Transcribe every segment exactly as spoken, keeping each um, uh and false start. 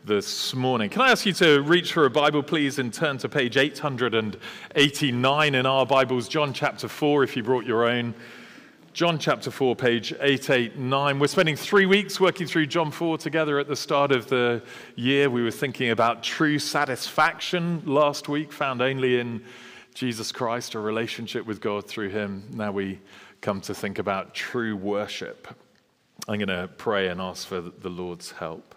this morning. Can I ask you to reach for a Bible, please, and turn to page eight hundred eighty-nine in our Bibles, John chapter four, if you brought your own. John chapter four, page eight eighty-nine. We're spending three weeks working through John four together at the start of the year. We were thinking about true satisfaction last week, found only in Jesus Christ, a relationship with God through him. Now we come to think about true worship. I'm going to pray and ask for the Lord's help.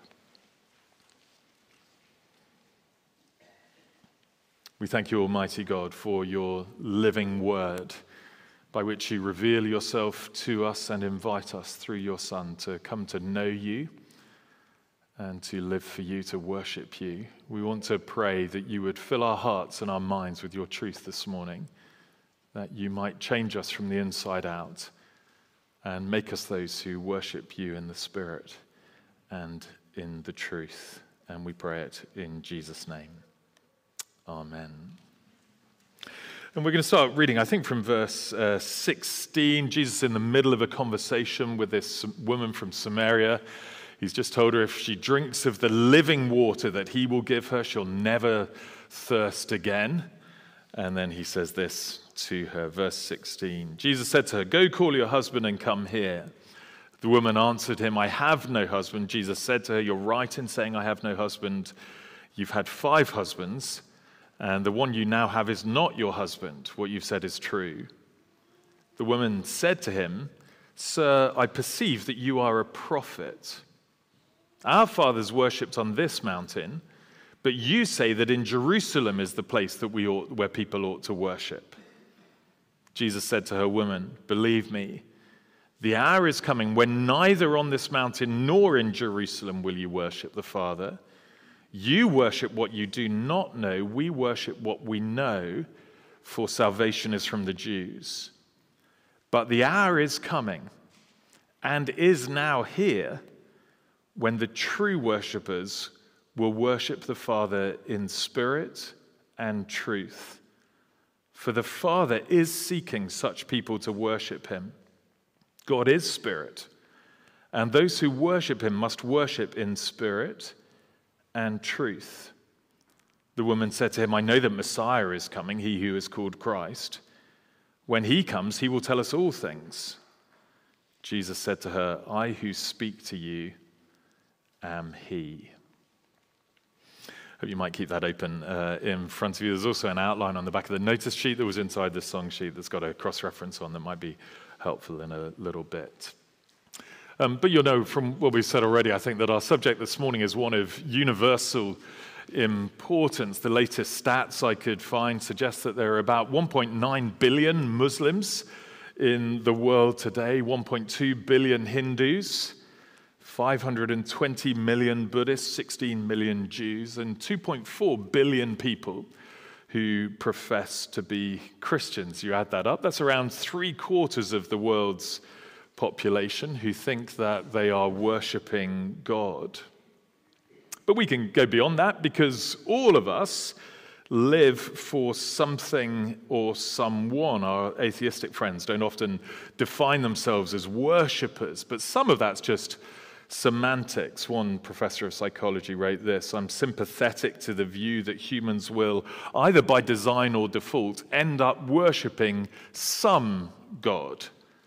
We thank you, Almighty God, for your living word, by which you reveal yourself to us and invite us through your Son to come to know you and to live for you, to worship you. We want to pray that you would fill our hearts and our minds with your truth this morning, that you might change us from the inside out and make us those who worship you in the Spirit and in the truth. And we pray it in Jesus' name. Amen. And we're going to start reading, I think, from verse uh, sixteen. Jesus is in the middle of a conversation with this woman from Samaria. He's just told her if she drinks of the living water that he will give her, she'll never thirst again. And then he says this to her, verse sixteen. Jesus said to her, "Go call your husband and come here." The woman answered him, "I have no husband." Jesus said to her, "You're right in saying I have no husband. You've had five husbands, and the one you now have is not your husband. What you've said is true." The woman said to him, "Sir, I perceive that you are a prophet. Our fathers worshipped on this mountain, but you say that in Jerusalem is the place that we ought, where people ought to worship." Jesus said to her, "Woman, believe me, the hour is coming when neither on this mountain nor in Jerusalem will you worship the Father. You worship what you do not know. We worship what we know, for salvation is from the Jews. But the hour is coming, and is now here, when the true worshippers will worship the Father in spirit and truth. For the Father is seeking such people to worship him. God is spirit, and those who worship him must worship in spirit and truth." The woman said to him, "I know that Messiah is coming, he who is called Christ. When he comes, he will tell us all things." Jesus said to her, "I who speak to you am he." Hope you might keep that open uh, in front of you. There's also an outline on the back of the notice sheet that was inside the song sheet that's got a cross-reference on that might be helpful in a little bit. Um, but you'll know from what we've said already, I think, that our subject this morning is one of universal importance. The latest stats I could find suggest that there are about one point nine billion Muslims in the world today, one point two billion Hindus, five hundred twenty million Buddhists, sixteen million Jews, and two point four billion people who profess to be Christians. You add that up, that's around three quarters of the world's population who think that they are worshipping God. But we can go beyond that, because all of us live for something or someone. Our atheistic friends don't often define themselves as worshippers, but some of that's just semantics. One professor of psychology wrote this: "I'm sympathetic to the view that humans will, either by design or default, end up worshipping some God.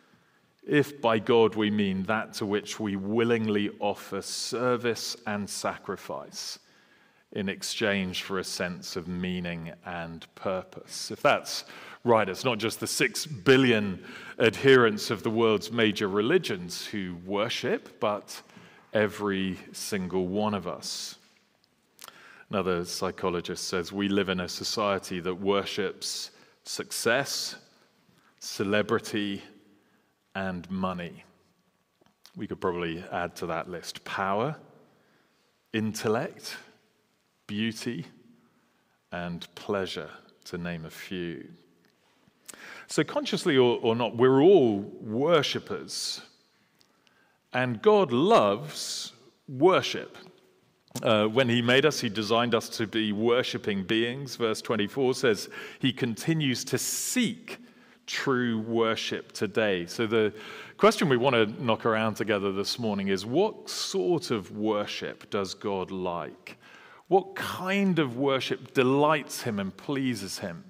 If by God we mean that to which we willingly offer service and sacrifice in exchange for a sense of meaning and purpose." If that's right, it's not just the six billion adherents of the world's major religions who worship, but every single one of us. Another psychologist says we live in a society that worships success, celebrity, and money. We could probably add to that list power, intellect, beauty, and pleasure, to name a few. So consciously or, or not, we're all worshippers. And God loves worship. Uh, when he made us, he designed us to be worshipping beings. Verse twenty-four says he continues to seek true worship today. So the question we want to knock around together this morning is, what sort of worship does God like? What kind of worship delights him and pleases him?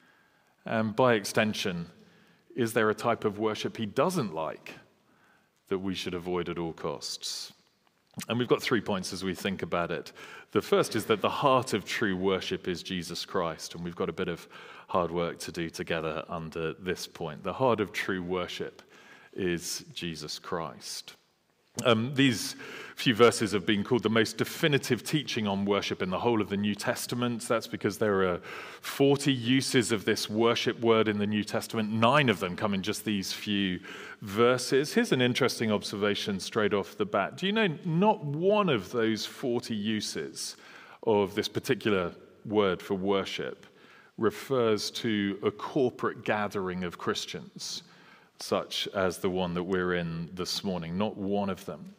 And by extension, is there a type of worship he doesn't like that we should avoid at all costs? And we've got three points as we think about it. The first is that the heart of true worship is Jesus Christ, and we've got a bit of hard work to do together under this point. The heart of true worship is Jesus Christ. Um, these few verses have been called the most definitive teaching on worship in the whole of the New Testament. That's because there are forty uses of this worship word in the New Testament. Nine of them come in just these few verses. Here's an interesting observation straight off the bat. Do you know not one of those forty uses of this particular word for worship refers to a corporate gathering of Christians, such as the one that we're in this morning? Not one of them.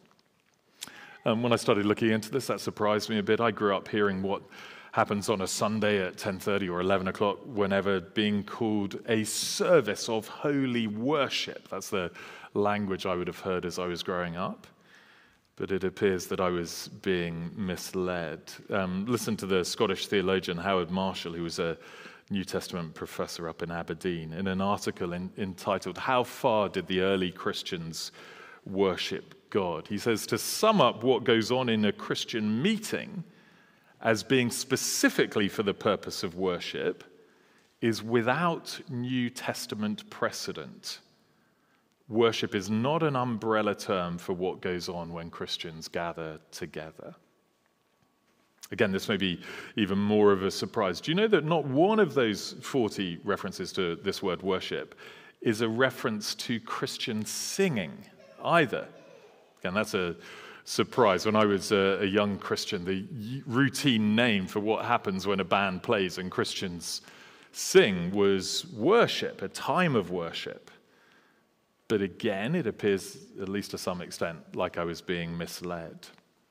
Um, when I started looking into this, that surprised me a bit. I grew up hearing what happens on a Sunday at ten thirty or eleven o'clock, whenever, being called a service of holy worship. That's the language I would have heard as I was growing up. But it appears that I was being misled. Um, listen to the Scottish theologian Howard Marshall, who was a New Testament professor up in Aberdeen, in an article in, entitled, "How Far Did the Early Christians Worship God?" He says, to sum up what goes on in a Christian meeting as being specifically for the purpose of worship is without New Testament precedent. Worship is not an umbrella term for what goes on when Christians gather together. Again, this may be even more of a surprise. Do you know that not one of those forty references to this word worship is a reference to Christian singing either? Again, that's a surprise. When I was a, a young Christian, the routine name for what happens when a band plays and Christians sing was worship, a time of worship. But again, it appears, at least to some extent, like I was being misled.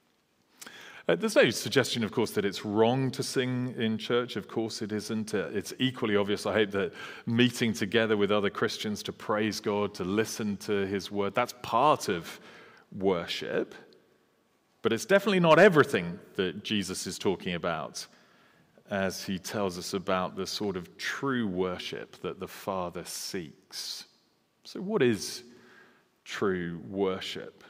Uh, there's no suggestion, of course, that it's wrong to sing in church. Of course it isn't. Uh, it's equally obvious, I hope, that meeting together with other Christians to praise God, to listen to his word, that's part of worship. But it's definitely not everything that Jesus is talking about as he tells us about the sort of true worship that the Father seeks. So what is true worship?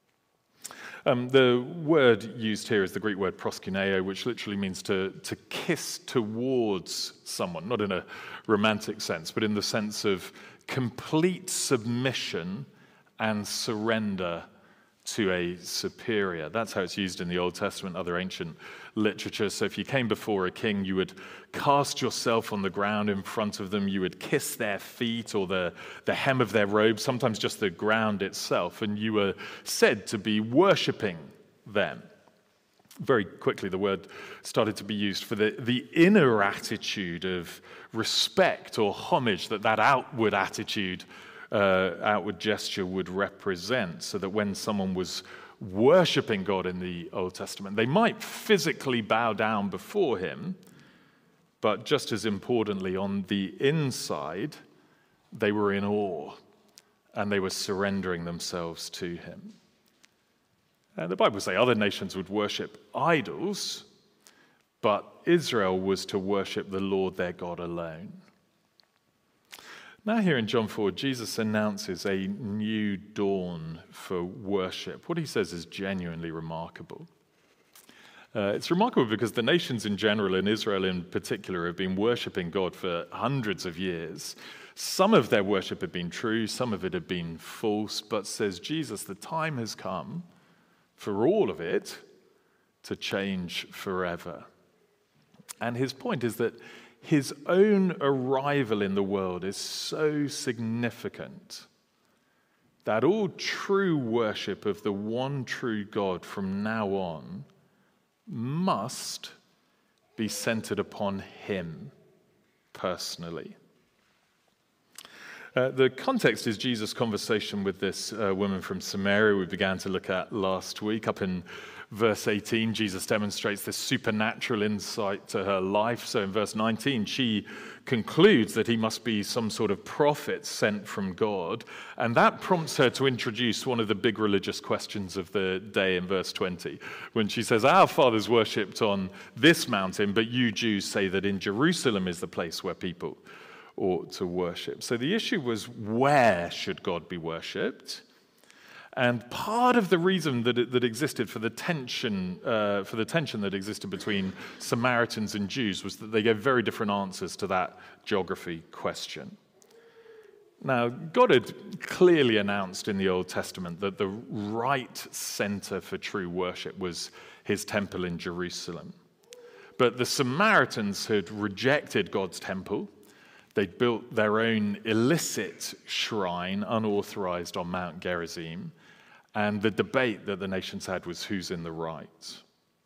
Um, the word used here is the Greek word proskuneo, which literally means to, to kiss towards someone, not in a romantic sense, but in the sense of complete submission and surrender to a superior. That's how it's used in the Old Testament, other ancient literature. So if you came before a king, you would cast yourself on the ground in front of them. You would kiss their feet or the, the hem of their robe, sometimes just the ground itself, and you were said to be worshipping them. Very quickly, the word started to be used for the, the inner attitude of respect or homage that that outward attitude Uh, outward gesture would represent, so that when someone was worshipping God in the Old Testament, they might physically bow down before him, but just as importantly, on the inside, they were in awe and they were surrendering themselves to him. And the Bible says other nations would worship idols, but Israel was to worship the Lord their God alone. Now here in John four, Jesus announces a new dawn for worship. What he says is genuinely remarkable. Uh, it's remarkable because the nations in general, and Israel in particular, have been worshipping God for hundreds of years. Some of their worship had been true, some of it had been false, but says Jesus, the time has come for all of it to change forever. And his point is that his own arrival in the world is so significant that all true worship of the one true God from now on must be centered upon him personally. Uh, the context is Jesus' conversation with this uh, woman from Samaria we began to look at last week. Up in verse eighteen, Jesus demonstrates this supernatural insight to her life. So in verse nineteen, she concludes that he must be some sort of prophet sent from God. And that prompts her to introduce one of the big religious questions of the day in verse twenty, when she says, our fathers worshipped on this mountain, but you Jews say that in Jerusalem is the place where people ought to worship. So the issue was, where should God be worshipped? And part of the reason that it, that existed for the tension uh, for the tension that existed between Samaritans and Jews was that they gave very different answers to that geography question. Now, God had clearly announced in the Old Testament that the right center for true worship was his temple in Jerusalem. But the Samaritans had rejected God's temple. They'd built their own illicit shrine, unauthorized, on Mount Gerizim. And the debate that the nations had was who's in the right.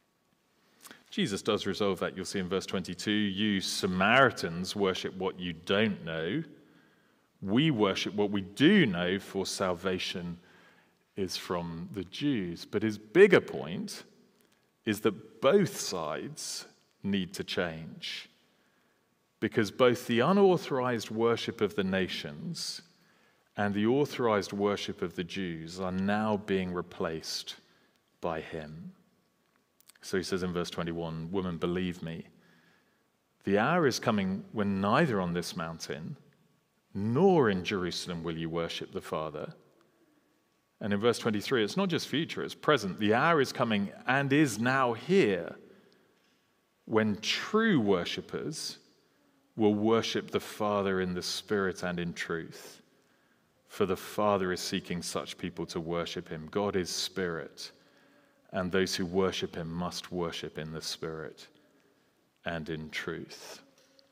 Jesus does resolve that. You'll see in verse twenty-two, you Samaritans worship what you don't know. We worship what we do know, for salvation is from the Jews. But his bigger point is that both sides need to change, because both the unauthorized worship of the nations and the authorized worship of the Jews are now being replaced by him. So he says in verse twenty-one, woman, believe me, the hour is coming when neither on this mountain nor in Jerusalem will you worship the Father. And in verse twenty-three, it's not just future, it's present. The hour is coming and is now here when true worshippers will worship the Father in the Spirit and in truth. For the Father is seeking such people to worship him. God is spirit, and those who worship him must worship in the Spirit and in truth.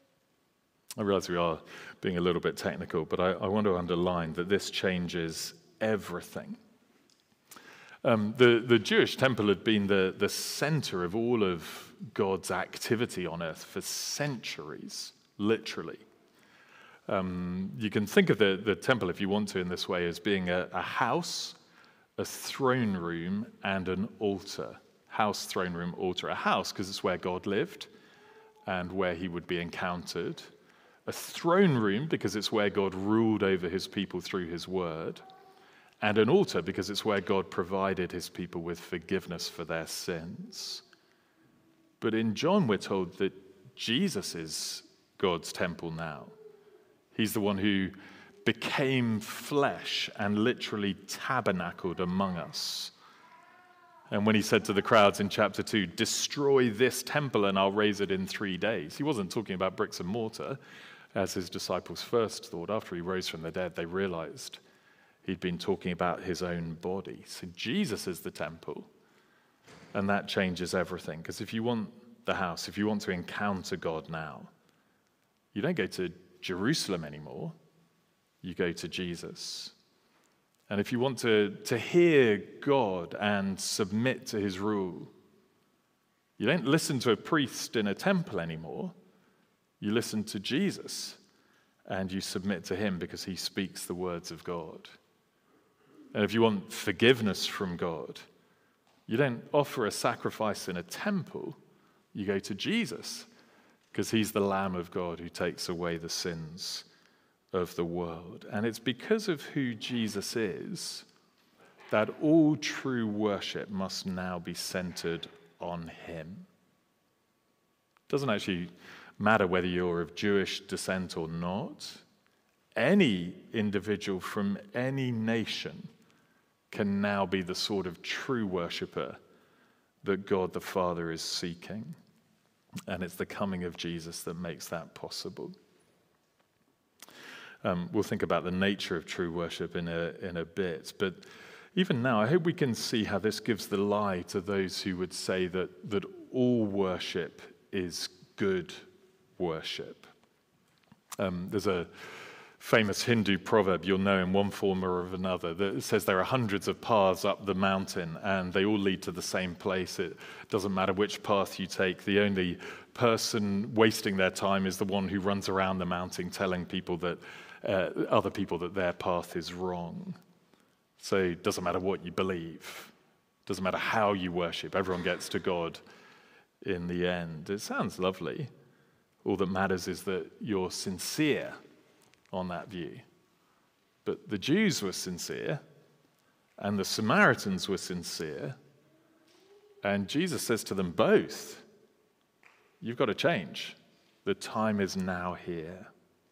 I realize we are being a little bit technical, but I, I want to underline that this changes everything. Um, the, the Jewish temple had been the, the center of all of God's activity on earth for centuries, literally. Um, you can think of the, the temple, if you want to, in this way, as being a, a house, a throne room, and an altar. House, throne room, altar. A house, because it's where God lived and where he would be encountered. A throne room, because it's where God ruled over his people through his word. And an altar, because it's where God provided his people with forgiveness for their sins. But in John, we're told that Jesus is God's temple now. He's the one who became flesh and literally tabernacled among us. And when he said to the crowds in chapter two, destroy this temple and I'll raise it in three days, he wasn't talking about bricks and mortar, as his disciples first thought. After he rose from the dead, they realized he'd been talking about his own body. So Jesus is the temple, and that changes everything. Because if you want the house, if you want to encounter God now, you don't go to Jerusalem anymore, you go to Jesus. And if you want to, to hear God and submit to his rule, you don't listen to a priest in a temple anymore, you listen to Jesus and you submit to him because he speaks the words of God. And if you want forgiveness from God, you don't offer a sacrifice in a temple, you go to Jesus, because he's the Lamb of God who takes away the sins of the world. And it's because of who Jesus is that all true worship must now be centered on him. It doesn't actually matter whether you're of Jewish descent or not. Any individual from any nation can now be the sort of true worshiper that God the Father is seeking. And it's the coming of Jesus that makes that possible. Um, we'll think about the nature of true worship in a, in a bit. But even now, I hope we can see how this gives the lie to those who would say that, that all worship is good worship. Um, there's a famous Hindu proverb you'll know in one form or of another that says there are hundreds of paths up the mountain and they all lead to the same place. It doesn't matter which path you take. The only person wasting their time is the one who runs around the mountain telling people that uh, other people that their path is wrong. So it doesn't matter what you believe. It Doesn't matter how you worship, everyone gets to God in the end. It sounds lovely. All that matters is that you're sincere on that view. But the Jews were sincere, and the Samaritans were sincere, and Jesus says to them both, you've got to change. The time is now here.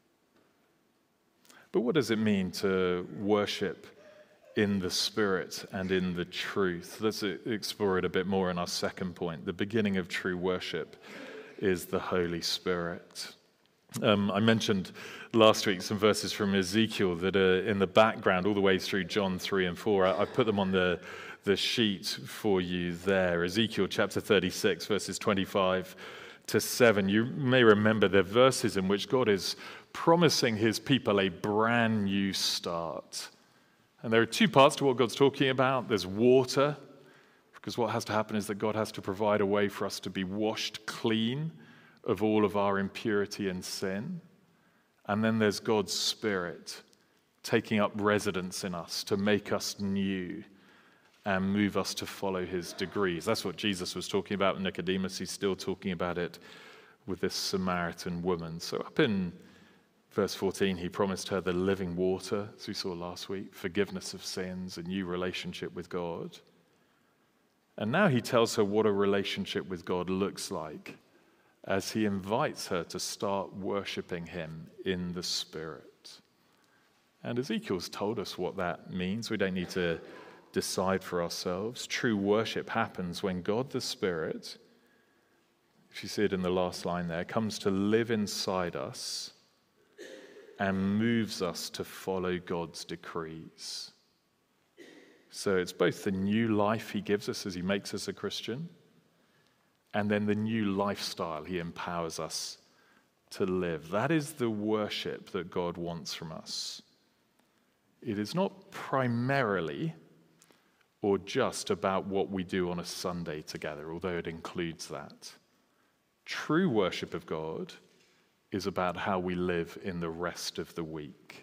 But what does it mean to worship in the Spirit and in the truth? Let's explore it a bit more in our second point. The beginning of true worship is the Holy Spirit. Um, I mentioned last week some verses from Ezekiel that are in the background all the way through John three and four. I, I put them on the, the sheet for you there. Ezekiel chapter thirty-six, verses twenty-five to seven. You may remember they're verses in which God is promising his people a brand new start. And there are two parts to what God's talking about. There's water, because what has to happen is that God has to provide a way for us to be washed clean of all of our impurity and sin. And then there's God's Spirit taking up residence in us to make us new and move us to follow his degrees. That's what Jesus was talking about with Nicodemus. He's still talking about it with this Samaritan woman. So up in verse fourteen, he promised her the living water, as we saw last week, forgiveness of sins, a new relationship with God. And now he tells her what a relationship with God looks like as he invites her to start worshiping him in the Spirit. And Ezekiel's told us what that means. We don't need to decide for ourselves. True worship happens when God the Spirit, if you see it in the last line there, comes to live inside us and moves us to follow God's decrees. So it's both the new life he gives us as he makes us a Christian, and then the new lifestyle he empowers us to live. That is the worship that God wants from us. It is not primarily or just about what we do on a Sunday together, although it includes that. True worship of God is about how we live in the rest of the week.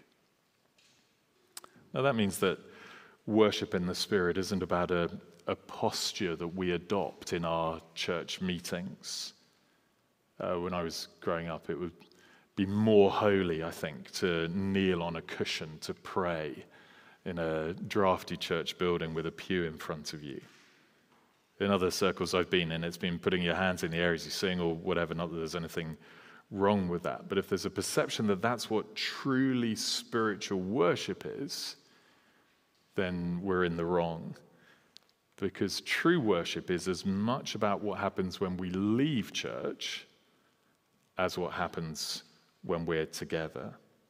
Now that means that worship in the Spirit isn't about a, a posture that we adopt in our church meetings. Uh, when I was growing up, it would be more holy, I think, to kneel on a cushion to pray in a drafty church building with a pew in front of you. In other circles I've been in, it's been putting your hands in the air as you sing or whatever, not that there's anything wrong with that. But if there's a perception that that's what truly spiritual worship is, then we're in the wrong. Because true worship is as much about what happens when we leave church as what happens when we're together.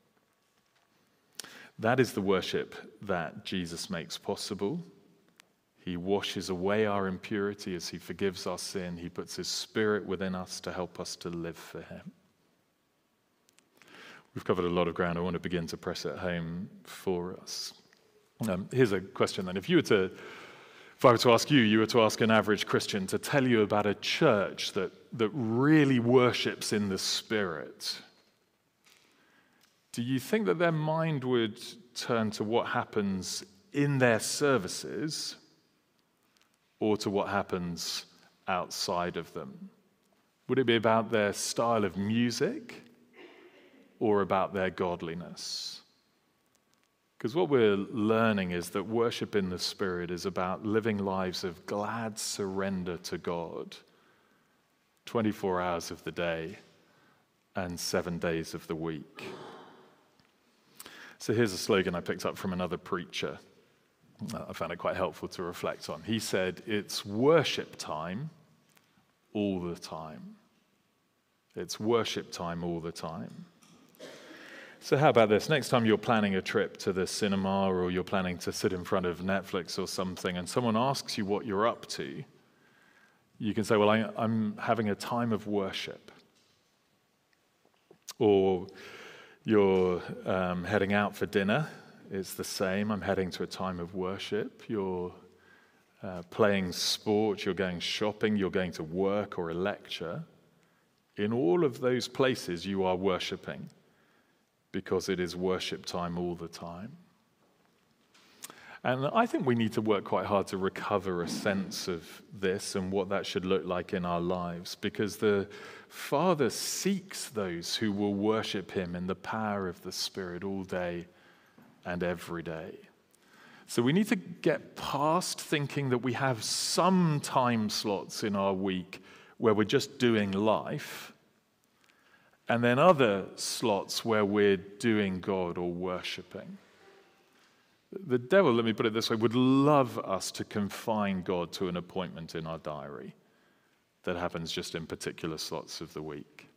That is the worship that Jesus makes possible. He washes away our impurity as he forgives our sin. He puts his Spirit within us to help us to live for him. We've covered a lot of ground. I want to begin to press it home for us. Um, here's a question then. If you were to, if I were to ask you, you were to ask an average Christian to tell you about a church that, that really worships in the Spirit, do you think that their mind would turn to what happens in their services or to what happens outside of them? Would it be about their style of music or about their godliness? Because what we're learning is that worship in the Spirit is about living lives of glad surrender to God, twenty-four hours of the day and seven days of the week. So here's a slogan I picked up from another preacher. I found it quite helpful to reflect on. He said, "It's worship time all the time." It's worship time all the time. So how about this? Next time you're planning a trip to the cinema or you're planning to sit in front of Netflix or something and someone asks you what you're up to, you can say, well, I, I'm having a time of worship. Or you're um, heading out for dinner. It's the same. I'm heading to a time of worship. You're uh, playing sport. You're going shopping. You're going to work or a lecture. In all of those places, you are worshiping, because it is worship time all the time. And I think we need to work quite hard to recover a sense of this and what that should look like in our lives, because the Father seeks those who will worship him in the power of the Spirit all day and every day. So we need to get past thinking that we have some time slots in our week where we're just doing life, and then other slots where we're doing God or worshiping. The devil, let me put it this way, would love us to confine God to an appointment in our diary that happens just in particular slots of the week.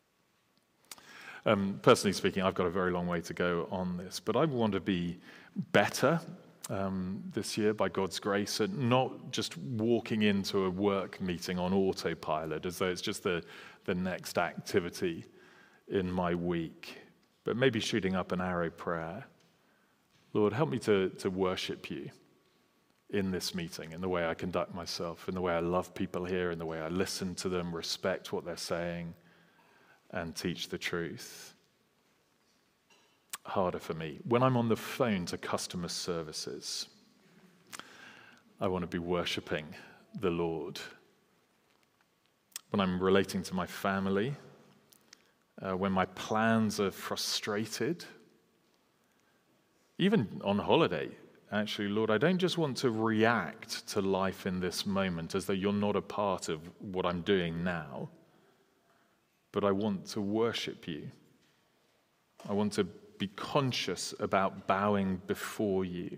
Um, personally speaking, I've got a very long way to go on this, but I want to be better um, this year by God's grace, and not just walking into a work meeting on autopilot as though it's just the, the next activity in my week, but maybe shooting up an arrow prayer. Lord, help me to, to worship you in this meeting, in the way I conduct myself, in the way I love people here, in the way I listen to them, respect what they're saying, and teach the truth. Harder for me. When I'm on the phone to customer services, I want to be worshiping the Lord. When I'm relating to my family, uh, when my plans are frustrated, even on holiday, actually, Lord, I don't just want to react to life in this moment as though you're not a part of what I'm doing now, but I want to worship you. I want to be conscious about bowing before you,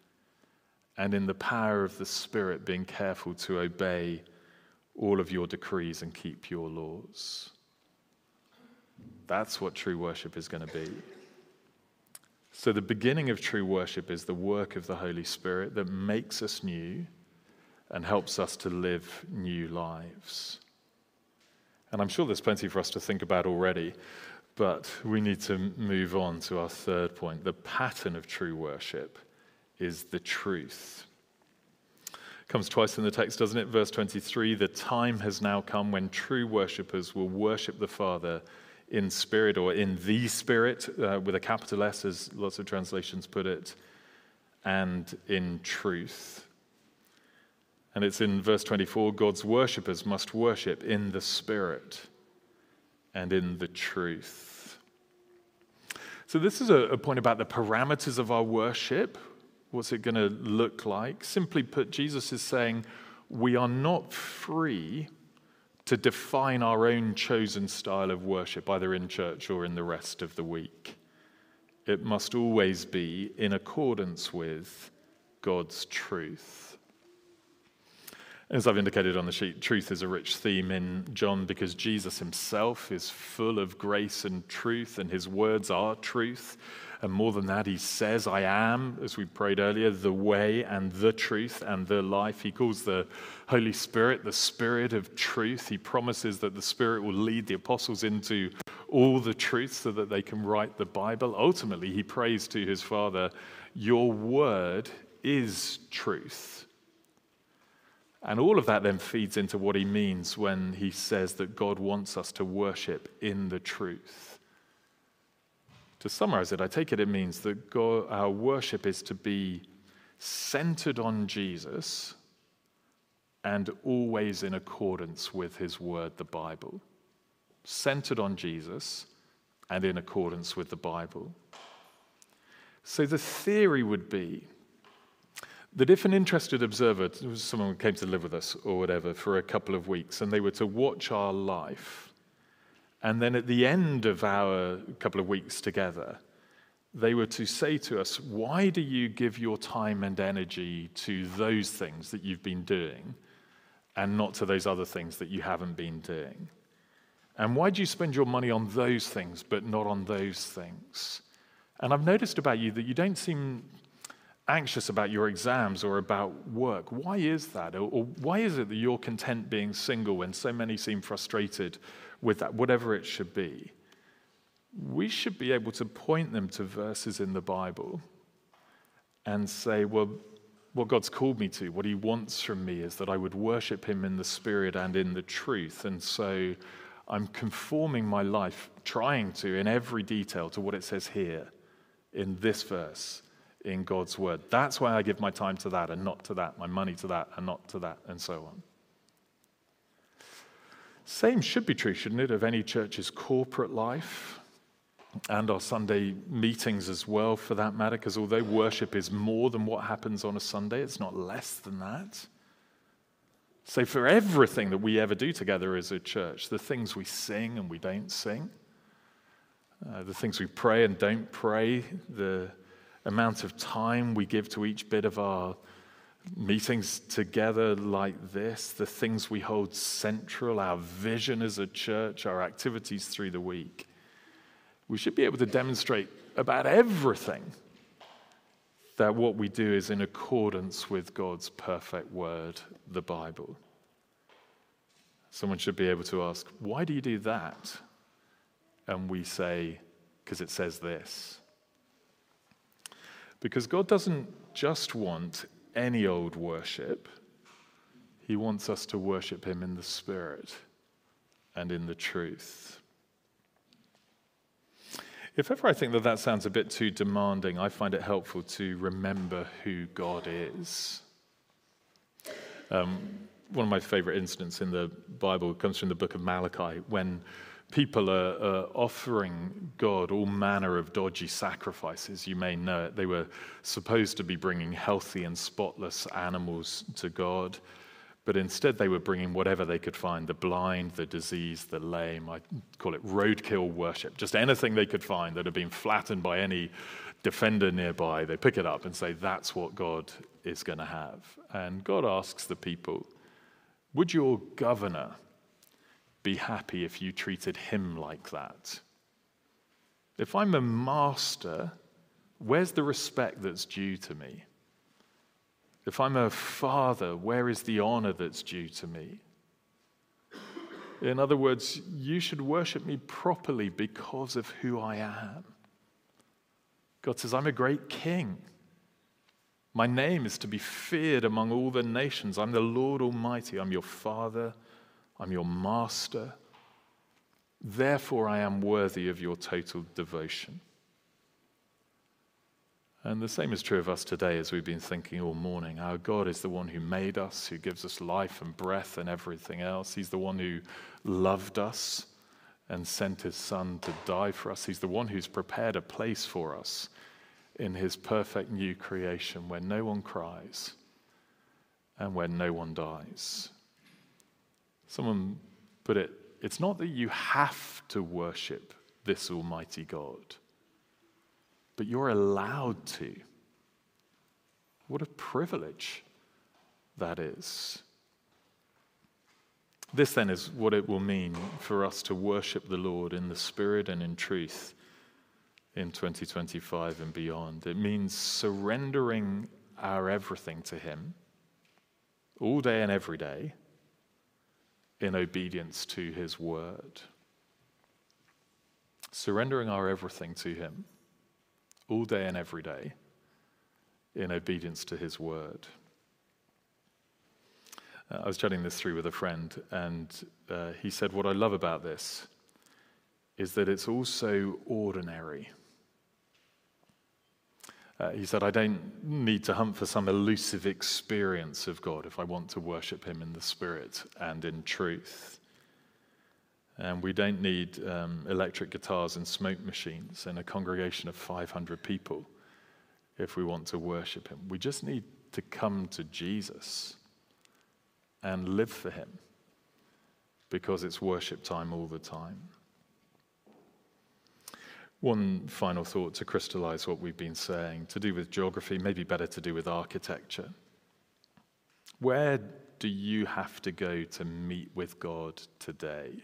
and in the power of the Spirit being careful to obey all of your decrees and keep your laws. That's what true worship is going to be. So the beginning of true worship is the work of the Holy Spirit that makes us new and helps us to live new lives. And I'm sure there's plenty for us to think about already, but we need to move on to our third point. The pattern of true worship is the truth. It comes twice in the text, doesn't it? Verse twenty-three, the time has now come when true worshippers will worship the Father in spirit, or in the Spirit, uh, with a capital S, as lots of translations put it, and in truth. And it's in verse twenty-four, God's worshippers must worship in the Spirit and in the truth. So this is a, a point about the parameters of our worship. What's it going to look like? Simply put, Jesus is saying we are not free to define our own chosen style of worship, either in church or in the rest of the week. It must always be in accordance with God's truth. As I've indicated on the sheet, truth is a rich theme in John because Jesus himself is full of grace and truth, and his words are truth. And more than that, he says, I am, as we prayed earlier, the way and the truth and the life. He calls the Holy Spirit the Spirit of truth. He promises that the Spirit will lead the apostles into all the truth so that they can write the Bible. Ultimately, he prays to his Father, your word is truth. And all of that then feeds into what he means when he says that God wants us to worship in the truth. To summarize it, I take it it means that God, our worship is to be centered on Jesus and always in accordance with his word, the Bible. Centered on Jesus and in accordance with the Bible. So the theory would be that if an interested observer, someone who came to live with us or whatever for a couple of weeks, and they were to watch our life, and then at the end of our couple of weeks together, they were to say to us, why do you give your time and energy to those things that you've been doing and not to those other things that you haven't been doing? And why do you spend your money on those things but not on those things? And I've noticed about you that you don't seem anxious about your exams or about work. Why is that? Or, or why is it that you're content being single when so many seem frustrated with that, whatever it should be? We should be able to point them to verses in the Bible and say, well, what God's called me to, what he wants from me is that I would worship him in the Spirit and in the truth. And so I'm conforming my life, trying to, in every detail, to what it says here in this verse, in God's word. That's why I give my time to that and not to that, my money to that and not to that, and so on. Same should be true, shouldn't it, of any church's corporate life and our Sunday meetings as well, for that matter, because although worship is more than what happens on a Sunday, it's not less than that. So for everything that we ever do together as a church, the things we sing and we don't sing, uh, the things we pray and don't pray, the amount of time we give to each bit of our meetings together like this, the things we hold central, our vision as a church, our activities through the week, we should be able to demonstrate about everything that what we do is in accordance with God's perfect word, the Bible. Someone should be able to ask, why do you do that? And we say, because it says this. Because God doesn't just want any old worship. He wants us to worship him in the Spirit and in the truth. If ever I think that that sounds a bit too demanding, I find it helpful to remember who God is. Um, one of my favorite incidents in the Bible comes from the book of Malachi, when people are, are offering God all manner of dodgy sacrifices. You may know it. They were supposed to be bringing healthy and spotless animals to God, but instead they were bringing whatever they could find, the blind, the diseased, the lame. I call it roadkill worship. Just anything they could find that had been flattened by any defender nearby, they pick it up and say, that's what God is going to have. And God asks the people, would your governor be happy if you treated him like that? If I'm a master, where's the respect that's due to me? If I'm a father, where is the honor that's due to me? In other words, you should worship me properly because of who I am. God says, I'm a great king. My name is to be feared among all the nations. I'm the Lord Almighty. I'm your father. I'm your master. Therefore, I am worthy of your total devotion. And the same is true of us today, as we've been thinking all morning. Our God is the one who made us, who gives us life and breath and everything else. He's the one who loved us and sent his Son to die for us. He's the one who's prepared a place for us in his perfect new creation where no one cries and where no one dies. Someone put it, it's not that you have to worship this Almighty God, but you're allowed to. What a privilege that is. This then is what it will mean for us to worship the Lord in the Spirit and in truth in twenty twenty-five and beyond. It means surrendering our everything to him all day and every day in obedience to his word. Surrendering our everything to him all day and every day in obedience to his word. Uh, I was chatting this through with a friend, and uh, he said, what I love about this is that it's also ordinary. Uh, he said, I don't need to hunt for some elusive experience of God if I want to worship him in the Spirit and in truth. And we don't need um, electric guitars and smoke machines and a congregation of five hundred people if we want to worship him. We just need to come to Jesus and live for him, because it's worship time all the time. One final thought to crystallize what we've been saying, to do with geography, maybe better to do with architecture. Where do you have to go to meet with God today?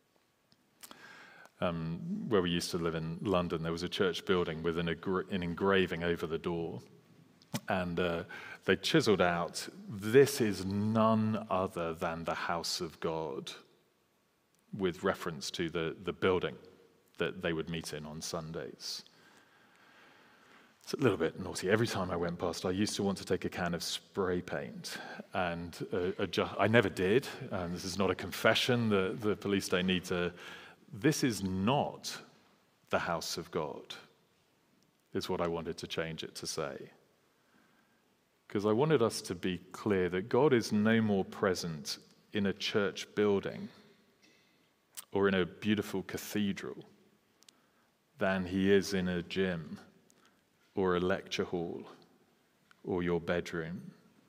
Um, where we used to live in London, there was a church building with an, agra- an engraving over the door. And uh, they chiseled out, this is none other than the house of God, with reference to the, the building that they would meet in on Sundays. It's a little bit naughty. Every time I went past, I used to want to take a can of spray paint and uh, adjust. I never did. Um, this is not a confession. The, the police don't need to. This is not the house of God. is what I wanted to change it to say. Because I wanted us to be clear that God is no more present in a church building or in a beautiful cathedral than he is in a gym or a lecture hall or your bedroom.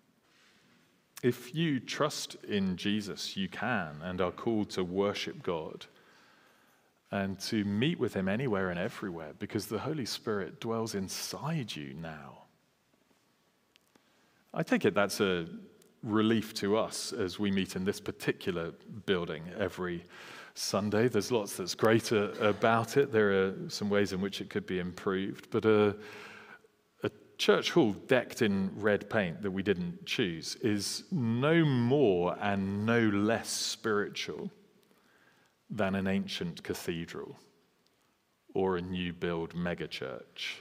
If you trust in Jesus, you can and are called to worship God and to meet with him anywhere and everywhere, because the Holy Spirit dwells inside you now. I take it that's a relief to us as we meet in this particular building every Sunday. There's lots that's great about it. There are some ways in which it could be improved, but a, a church hall decked in red paint that we didn't choose is no more and no less spiritual than an ancient cathedral or a new build megachurch.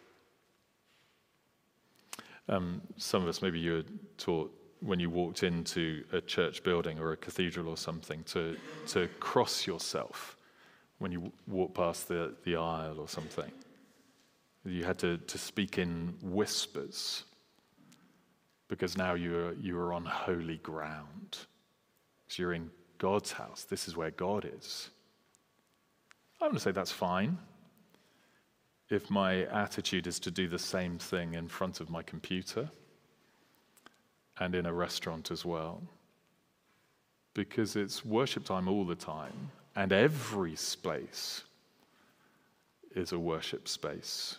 Um, some of us, maybe you were taught when you walked into a church building or a cathedral or something to, to cross yourself when you walk past the, the aisle or something. You had to, to speak in whispers because now you're, you're on holy ground. So you're in God's house. This is where God is. I'm going to say that's fine if my attitude is to do the same thing in front of my computer and in a restaurant as well, because it's worship time all the time, and every space is a worship space.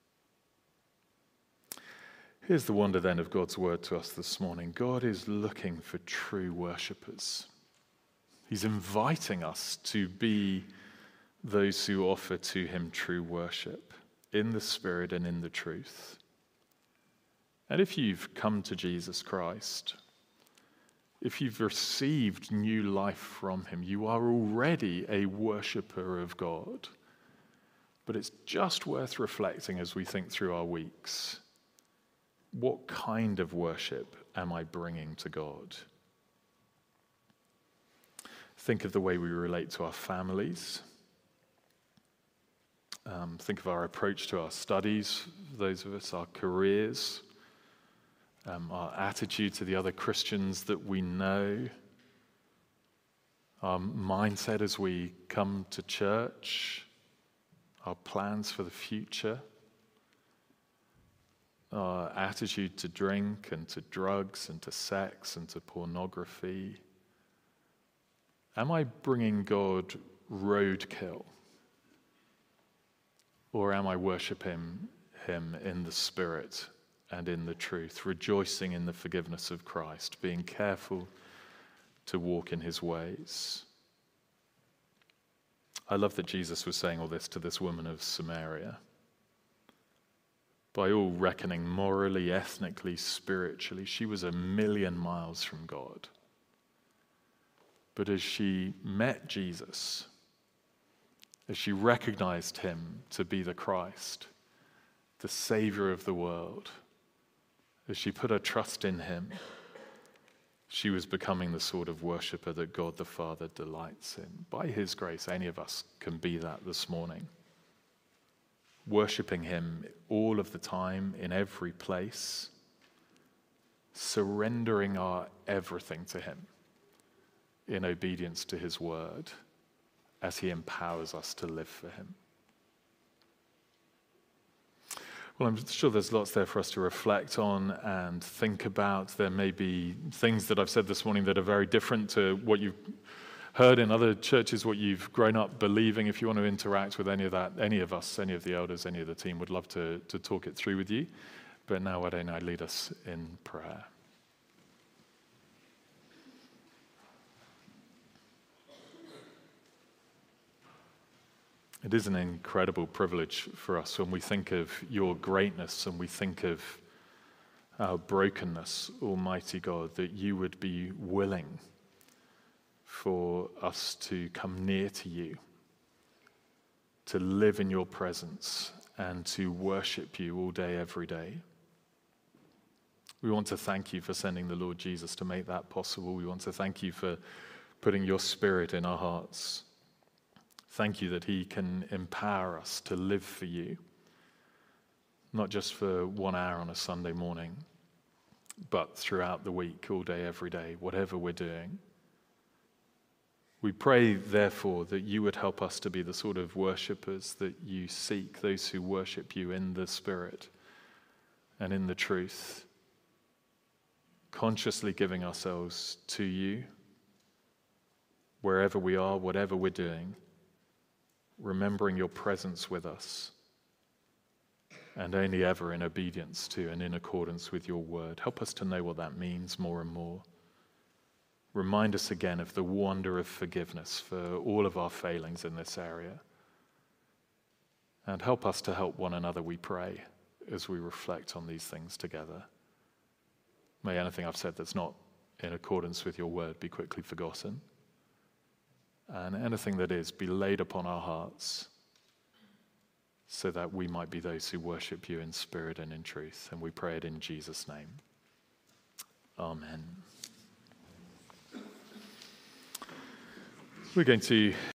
Here's the wonder then of God's word to us this morning. God is looking for true worshippers. He's inviting us to be those who offer to him true worship in the Spirit and in the truth. And if you've come to Jesus Christ, if you've received new life from him, you are already a worshipper of God. But it's just worth reflecting as we think through our weeks. What kind of worship am I bringing to God? Think of the way we relate to our families. Um, think of our approach to our studies, those of us, our careers, um, our attitude to the other Christians that we know, our mindset as we come to church, our plans for the future, our attitude to drink and to drugs and to sex and to pornography. Am I bringing God roadkill? Or am I worshiping him in the Spirit and in the truth, rejoicing in the forgiveness of Christ, being careful to walk in his ways? I love that Jesus was saying all this to this woman of Samaria. By all reckoning, morally, ethnically, spiritually, she was a million miles from God. But as she met Jesus, as she recognized him to be the Christ, the Savior of the world, as she put her trust in him, she was becoming the sort of worshiper that God the Father delights in. By his grace, any of us can be that this morning. Worshipping him all of the time, in every place, surrendering our everything to him in obedience to his word, as he empowers us to live for him. Well, I'm sure there's lots there for us to reflect on and think about. There may be things that I've said this morning that are very different to what you've heard in other churches, what you've grown up believing. If you want to interact with any of that, any of us, any of the elders, any of the team, would love to, to talk it through with you. But now why don't I lead us in prayer? It is an incredible privilege for us when we think of your greatness and we think of our brokenness, Almighty God, that you would be willing for us to come near to you, to live in your presence and to worship you all day, every day. We want to thank you for sending the Lord Jesus to make that possible. We want to thank you for putting your Spirit in our hearts. Thank you that he can empower us to live for you. not just for one hour on a Sunday morning, but throughout the week, all day, every day, whatever we're doing. We pray, therefore, that you would help us to be the sort of worshippers that you seek, those who worship you in the Spirit and in the truth, consciously giving ourselves to you, wherever we are, whatever we're doing, remembering your presence with us, and only ever in obedience to and in accordance with your word. Help us to know what that means more and more. Remind us again of the wonder of forgiveness for all of our failings in this area. And help us to help one another, we pray, as we reflect on these things together. May anything I've said that's not in accordance with your word be quickly forgotten. And anything that is, be laid upon our hearts so that we might be those who worship you in spirit and in truth. And we pray it in Jesus' name. Amen. We're going to